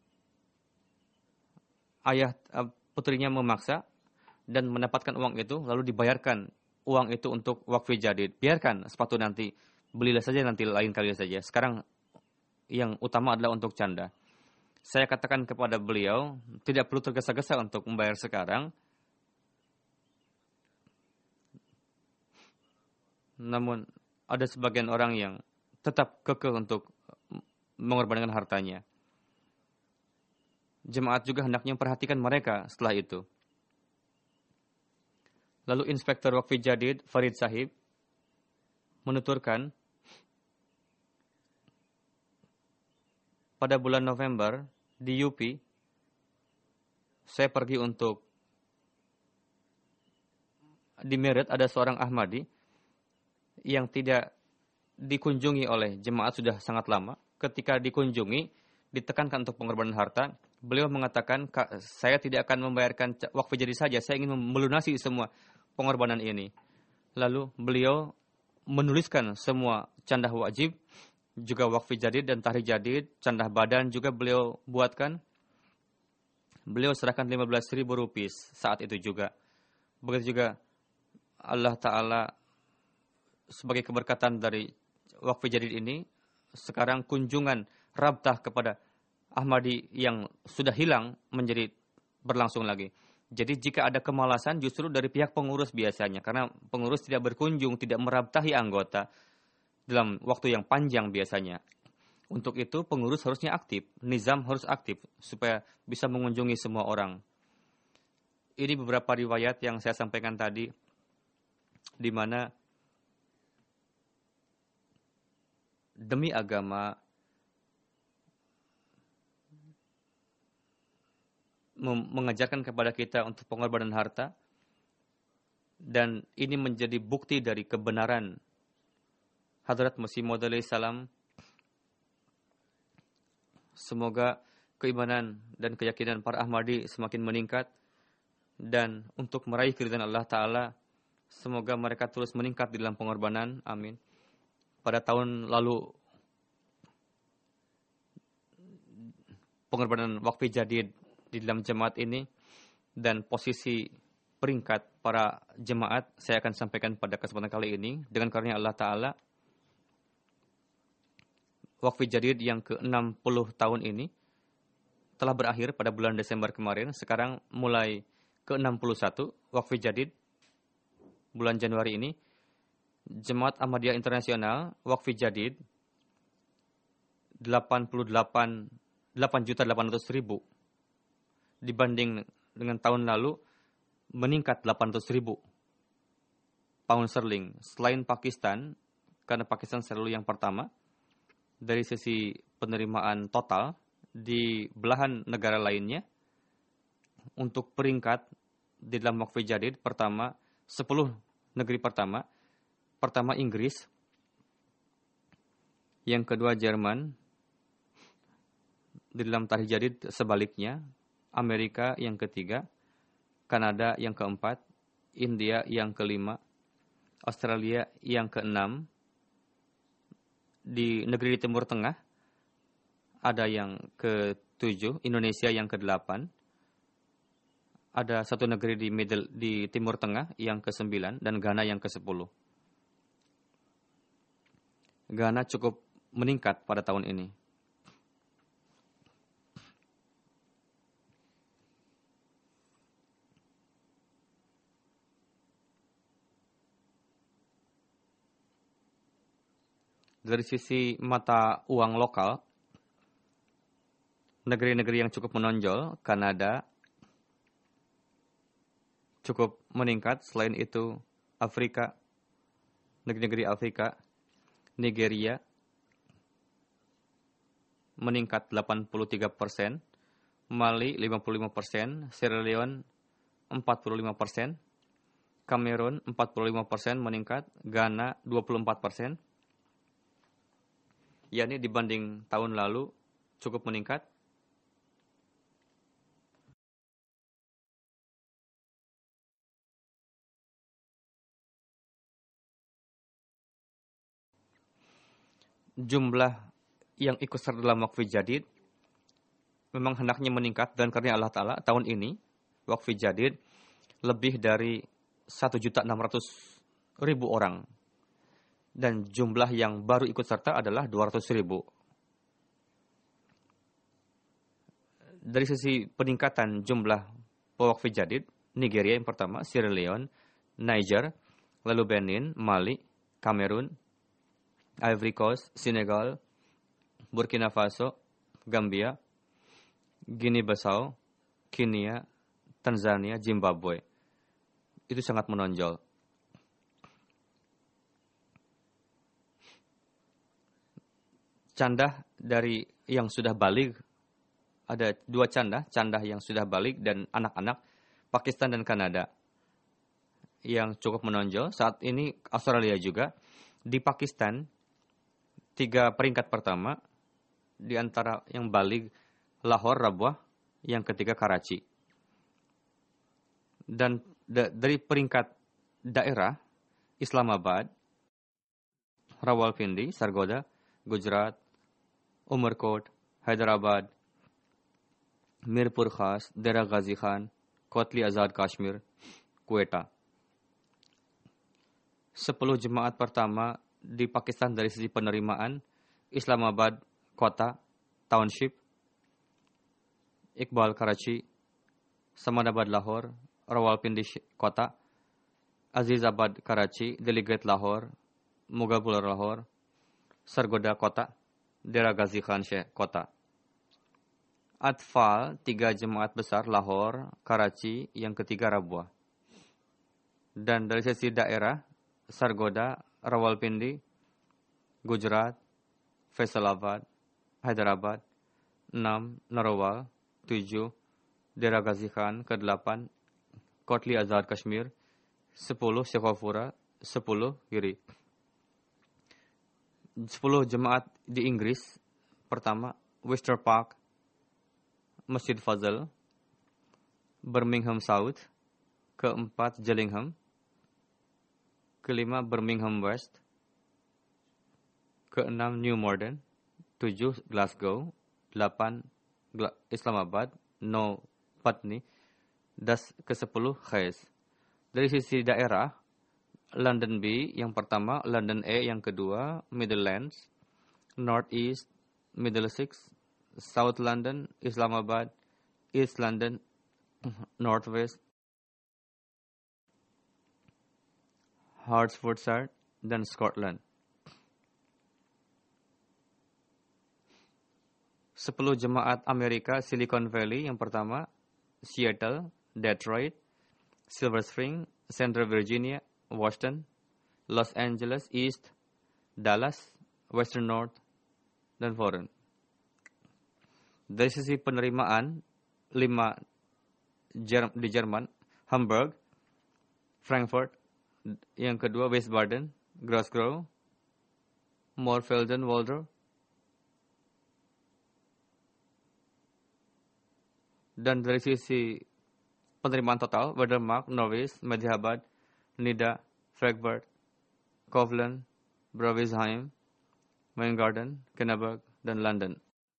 Ayah putrinya memaksa dan mendapatkan uang itu, lalu dibayarkan uang itu untuk Waqf Jadid. Biarkan sepatu nanti, belilah saja nanti lain kali saja. Sekarang yang utama adalah untuk canda. Saya katakan kepada beliau, tidak perlu tergesa-gesa untuk membayar sekarang. Namun ada sebagian orang yang tetap kekeh untuk mengorbankan hartanya. Jemaat juga hendaknya memperhatikan mereka setelah itu. Lalu Inspektur Waqf Jadid Farid Sahib menuturkan, pada bulan November di UP, saya pergi untuk di Merit, ada seorang Ahmadi yang tidak dikunjungi oleh jemaat sudah sangat lama. Ketika dikunjungi, ditekankan untuk pengorbanan harta, beliau mengatakan, saya tidak akan membayarkan wakaf jadi saja, saya ingin melunasi semua pengorbanan ini. Lalu beliau menuliskan semua candah wajib, juga wakaf jadid dan tahrik jadid, candah badan juga beliau buatkan. Beliau serahkan 15.000 rupiah saat itu juga. Begitu juga Allah Ta'ala sebagai keberkatan dari wakaf jadid ini, sekarang kunjungan rabtah kepada Ahmadi yang sudah hilang menjadi berlangsung lagi. Jadi jika ada kemalasan justru dari pihak pengurus biasanya, karena pengurus tidak berkunjung, tidak merabtahi anggota dalam waktu yang panjang biasanya. Untuk itu pengurus harusnya aktif, nizam harus aktif supaya bisa mengunjungi semua orang. Ini beberapa riwayat yang saya sampaikan tadi, di mana demi agama mengajarkan kepada kita untuk pengorbanan harta, dan ini menjadi bukti dari kebenaran Hadrat Masih Maud alaihi salam. Semoga keimanan dan keyakinan para Ahmadi semakin meningkat, dan untuk meraih keridhaan Allah Ta'ala, semoga mereka terus meningkat di dalam pengorbanan. Amin. Pada tahun lalu, pengorbanan wakaf jadid di dalam jemaat ini, dan posisi peringkat para jemaat saya akan sampaikan pada kesempatan kali ini. Dengan karunia Allah Ta'ala, wakaf jadid yang ke-60 tahun ini telah berakhir pada bulan Desember kemarin. Sekarang mulai ke-61 wakaf jadid bulan Januari ini. Jemaat Ahmadiyah Internasional wakaf jadid 8.800.000 dibanding dengan tahun lalu meningkat 800.000 pound sterling. Selain Pakistan, karena Pakistan selalu yang pertama dari sisi penerimaan total, di belahan negara lainnya untuk peringkat di dalam wakaf jadid pertama, 10 negeri pertama Inggris, yang kedua Jerman, di dalam tahrik jadid sebaliknya Amerika yang ketiga, Kanada yang keempat, India yang kelima, Australia yang keenam. Di negeri di Timur Tengah ada yang ke-7, Indonesia yang ke-8. Ada satu negeri di Timur Tengah yang ke-9 dan Ghana yang ke-10. Ghana cukup meningkat pada tahun ini. Dari sisi mata uang lokal, negeri-negeri yang cukup menonjol, Kanada cukup meningkat. Selain itu, Afrika, negeri-negeri Afrika, Nigeria meningkat 83%, Mali 55%, Sierra Leone 45%, Kamerun 45% meningkat, Ghana 24%. yakni dibanding tahun lalu cukup meningkat. Jumlah yang ikut serta dalam wakaf jadid memang hendaknya meningkat, dan karena Allah Ta'ala tahun ini wakaf jadid lebih dari 1.600.000 orang. Dan jumlah yang baru ikut serta adalah 200.000. Dari sisi peningkatan jumlah wakaf jadid, Nigeria yang pertama, Sierra Leone, Niger, lalu Benin, Mali, Kamerun, Ivory Coast, Senegal, Burkina Faso, Gambia, Guinea-Bissau, Kenya, Tanzania, Zimbabwe. Itu sangat menonjol. Candah dari yang sudah balik, ada 2 candah yang sudah balik dan anak-anak, Pakistan dan Kanada, yang cukup menonjol. Saat ini Australia juga. Di Pakistan, 3 peringkat pertama, di antara yang baligh Lahore, Rabwah, yang ketiga Karachi. Dan dari peringkat daerah Islamabad, Rawalpindi, Sargodha, Gujarat, Umerkot, Hyderabad, Mirpur Khas, Dera Ghazi Khan, Kotli Azad Kashmir, Quetta. 10 jemaat pertama di Pakistan dari sisi penerimaan: Islamabad Kota, Township, Iqbal Karachi, Samanabad Lahore, Rawalpindi Kota, Azizabad Karachi, Delegate Lahore, Mughal Lahore, Sargodha Kota, Dera Ghazi Khan Kota. Atfal 3 jemaat besar Lahore, Karachi, yang ketiga Rabwah. Dan dari sisi daerah Sargodha, Rawalpindi, Gujarat, Faisalabad, Hyderabad, 6 Narowal, 7 Dera Ghazi Khan, ke-8 Kotli Azad Kashmir, 10 Shekhawpura, 10 Giri. 10 jemaat di Inggris. Pertama, Worcester Park, Masjid Fazal, Birmingham South, ke-4 Gillingham, ke-5 Birmingham West, ke-6 New Malden, 7 Glasgow, 8 Islamabad, 9 Putney, ke-10 Khays. Dari sisi daerah, London B yang pertama, London A yang kedua, Midlands, North East, Middlesex, South London, Islamabad, East London, North West, Hertfordshire, dan Scotland. 10 jemaat Amerika Silicon Valley yang pertama, Seattle, Detroit, Silver Spring, Central Virginia, Washington, Los Angeles East, Dallas, Western North, dan Foreign. Dari sisi penerimaan, 5 di Jerman, Hamburg, Frankfurt, yang kedua Wiesbaden, Grosgrove, Moorfelden, Waldorf, dan dari sisi penerimaan total, Wedemark, Norwich, Medhyabad, Nida, Frankfurt, Covenant, Brovesheim, Weingarten, Kenneberg, dan London.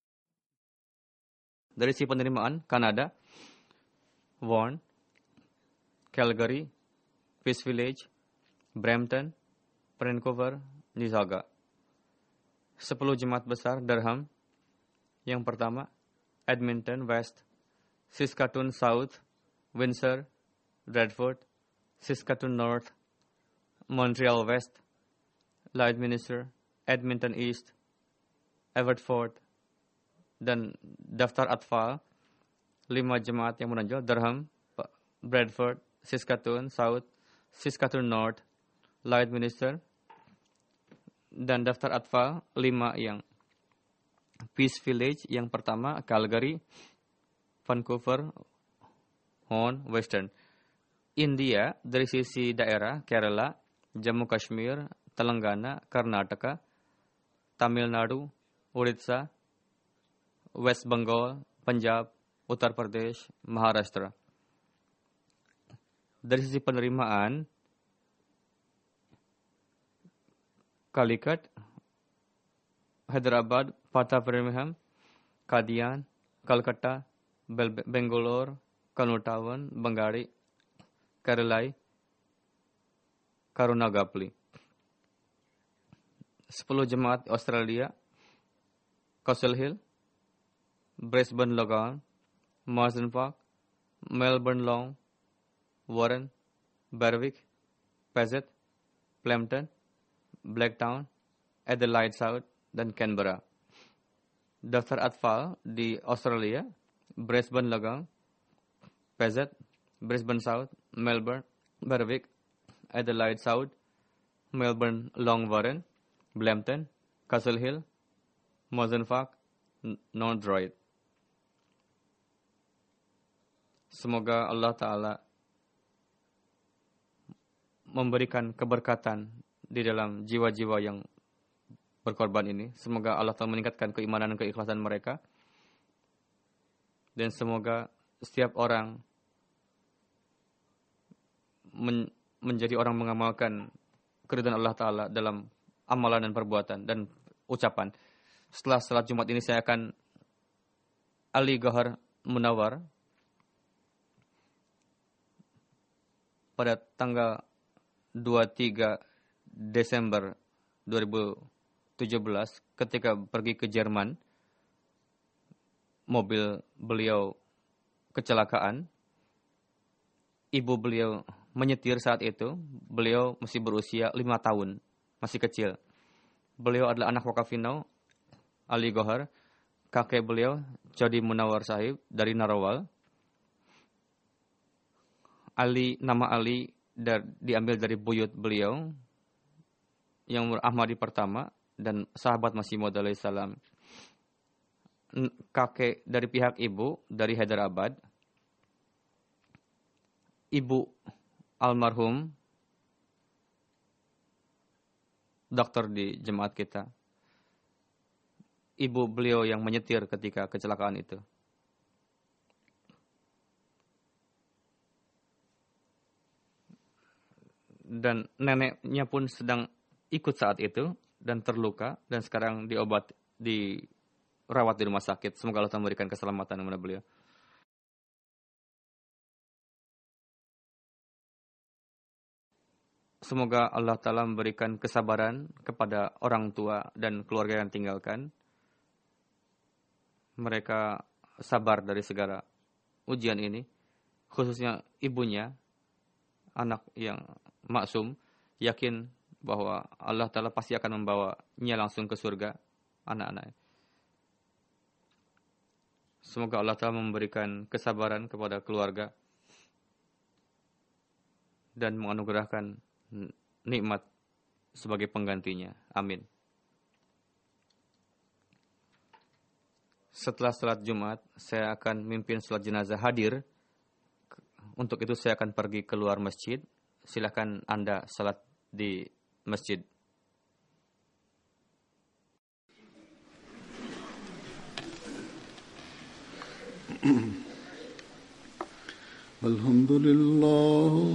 Dari sisi penerimaan, Kanada, Vaughan, Calgary, Peace Village, Brampton, Vancouver, Mississauga. 10 jemaat besar Durham. Yang pertama, Edmonton West, Saskatoon South, Windsor, Redford, Saskatoon North, Montreal West, Lloydminster, Edmonton East, Everford, dan daftar atfal 5 jemaat yang menonjol: Durham, Bradford, Saskatoon South, Saskatoon North, Lloydminster, dan daftar atfal 5 yang Peace Village yang pertama, Calgary, Vancouver, Vaughan, Western. India dari sisi daerah, Kerala, Jammu Kashmir, Telangana, Karnataka, Tamil Nadu, Odisha, West Bengal, Punjab, Uttar Pradesh, Maharashtra. Dari sisi penerimaan, Calicut, Hyderabad, Patna, Birmingham, Qadian, Calcutta, Bangalore, Kanutavan, Bangari, Keralai, Karunagapalli. 10 jemaat Australia, Castle Hill, Brisbane Logan, Marsden Park, Melbourne Long, Warren, Berwick, Pezzett, Plympton, Blacktown, Adelaide South, dan Canberra. Daftar atfal di Australia, Brisbane Logan, Pezzett, Brisbane South, Melbourne, Berwick, Adelaide South, Melbourne Long, Warren, Blampton, Castle Hill, Marsden Park, North Droid. Semoga Allah Ta'ala memberikan keberkatan di dalam jiwa-jiwa yang berkorban ini. Semoga Allah telah meningkatkan keimanan dan keikhlasan mereka. Dan semoga setiap orang menjadi orang mengamalkan keridhaan Allah Ta'ala dalam amalan dan perbuatan dan ucapan. Setelah salat Jumat ini saya akan Ali Gohar Munawar pada tanggal 23 Desember 2017 ketika pergi ke Jerman. Mobil beliau kecelakaan. Ibu beliau menyetir saat itu. Beliau masih berusia 5 tahun. Masih kecil. Beliau adalah anak Wakafinau, Ali Gohar. Kakek beliau, Jody Munawar Sahib dari Narawal. Nama Ali diambil dari buyut beliau. Yang Ahmadi pertama. Dan sahabat Masih Maud alaihissalam. Kakek dari pihak ibu dari Hyderabad. Ibu almarhum dokter di jemaat kita. Ibu beliau yang menyetir ketika kecelakaan itu. Dan neneknya pun sedang ikut saat itu dan terluka dan sekarang dirawat di rumah sakit. Semoga Allah memberikan keselamatan kepada beliau. Semoga Allah Ta'ala memberikan kesabaran kepada orang tua dan keluarga yang tinggalkan. Mereka sabar dari segala ujian ini. Khususnya ibunya, anak yang maksum, yakin bahwa Allah Ta'ala pasti akan membawanya langsung ke surga anak-anaknya. Semoga Allah Ta'ala memberikan kesabaran kepada keluarga dan menganugerahkan nikmat sebagai penggantinya. Amin. Setelah salat Jumat, saya akan mimpin salat jenazah hadir. Untuk itu saya akan pergi keluar masjid. Silakan Anda salat di masjid. Alhamdulillah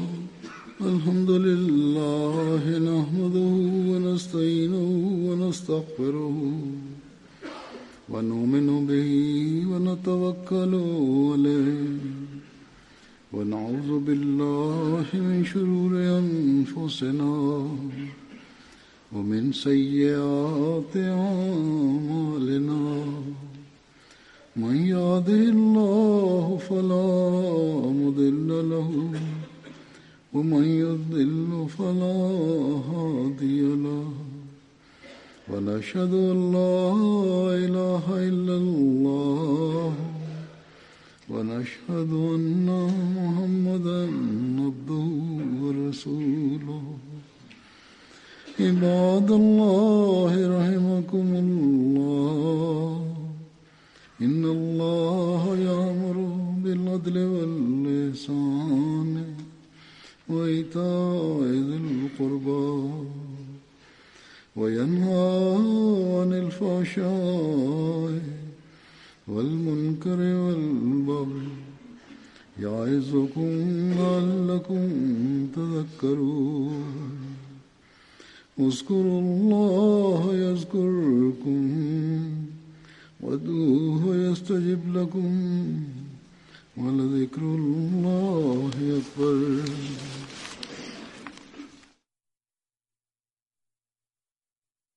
nahmaduhu wa nasta'inuhu wa nastaghfiruhu wa nu'minu bihi wa natawakkalu alayhi wa na'udzu billahi min shururi anfusina wa min sayyiati a'malina. من يهده الله فلا مضل له ومن يضلل فلا هادي له ونشهد أن لا إله إلا الله ونشهد أن محمدا عبده ورسوله. عباد الله رحمكم الله إن الله يأمر بالعدل والإحسان وإيتاء ذي القربى وينهى عن الفحشاء والمنكر والبغي يعظكم لعلكم تذكرون. اذكروا الله يذكركم وادعوه يستجب لكم ولذكر الله